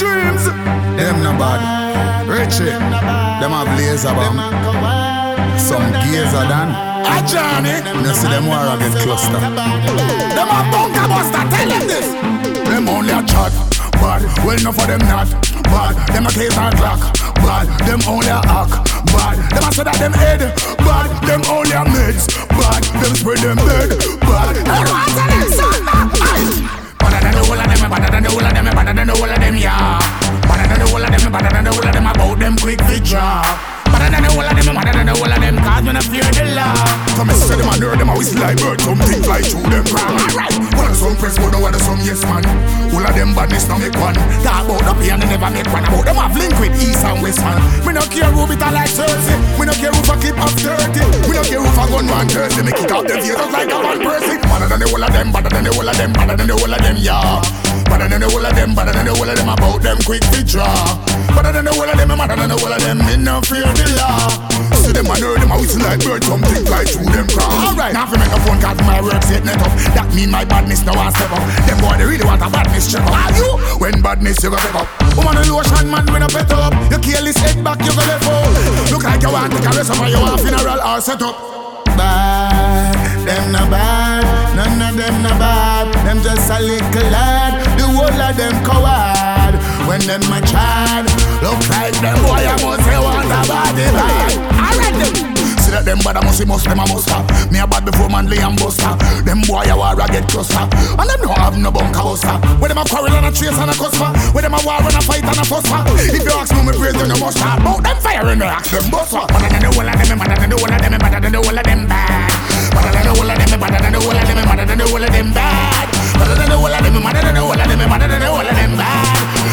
dreams. Them no bad. Richie, them a blazer bomb. Some gazer than a Johnny. You see them war get cluster. Them a bunker buster, tell them this. Them only a chat, bad. Well enough for them not, bad. Them a case and clock, bad. Them only a hack, bad. Them a say that them head, bad. Them only a meds, bad. Them spread them bed, bad. Hey, what tell them son, better than the whole of them, better than the whole of them, better than the whole of them, yeah. Better than the whole of them, better than the whole of them, about them quick picture. Better than the whole of them, better than the whole of them, cause me no fear the law. Some me say them a nerd, them a whistle like bird, something fly through them crown. Alright, one of some press, one of some yes man. All of them badness now make one. Talk about the pain, they never make one. About them have link with east and west man. Me no care who bit a like 30. Me no care who for keep up 30. Me no care who for gun man 30. Me kick out them ears like a one person. Better than the whole of them, better than the whole of them, better than the whole of them, yeah. Better than the whole of them, better than the whole of them, about them quick picture. Better than the whole of them, better than the whole of them, me no fear the law. See them a nerd, them a whistle like bird, something fly through them crown. Alright, now if you make a phone call for my work, set net up. That mean my badness now a step up. Them boy they really want a badness check up. Are you? When badness you go step up. Woman a lotion man when a pet up. You careless head back, you go left out. Look like you want to take a rest up, you want funeral or set up. Bad, them no bad, none of them no bad. Them just a little lad, the whole of them coward. When them a child, look like them boy I must say want a body bad. Alright them. See that them bad a must them a muster. Me a bad before Manley and Buster. Them boy a war a get closer. And them no have no bunker buster. When them a quarrel and a trace and a cusper. When them a war and a fight and a fuster. If you ask me praise them no must start. Bout them fire in the axe them buster. Better than the whole of them, better than the whole of them, better than the whole of them bad. Better than the whole of them, better than the whole of them, better than the whole of them bad. Better than the whole of them, better than the whole of them, better than the whole of them bad.